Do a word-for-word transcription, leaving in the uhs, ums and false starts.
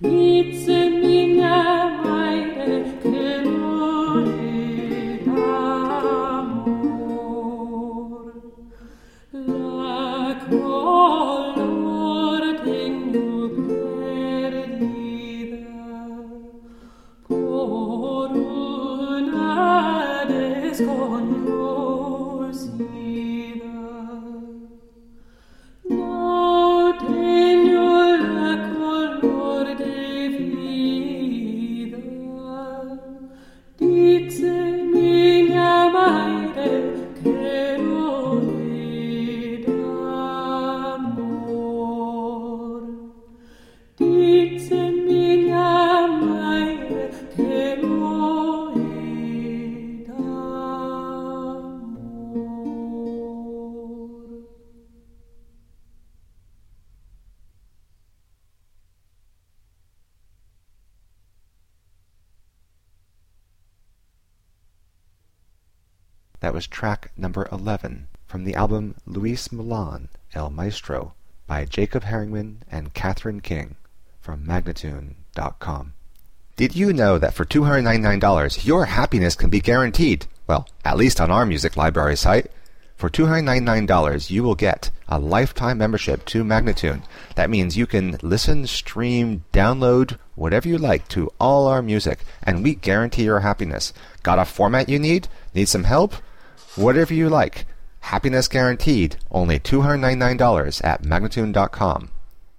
That was track number eleven from the album Luis Milan, El Maestro, by Jacob Herringman and Catherine King from Magnatune dot com. Did you know that for two hundred ninety-nine dollars your happiness can be guaranteed? Well, at least on our music library site. For two hundred ninety-nine dollars you will get a lifetime membership to Magnatune. That means you can listen, stream, download, whatever you like to all our music, and we guarantee your happiness. Got a format you need? Need some help? Whatever you like. Happiness guaranteed. Only two hundred ninety-nine dollars at Magnatune dot com.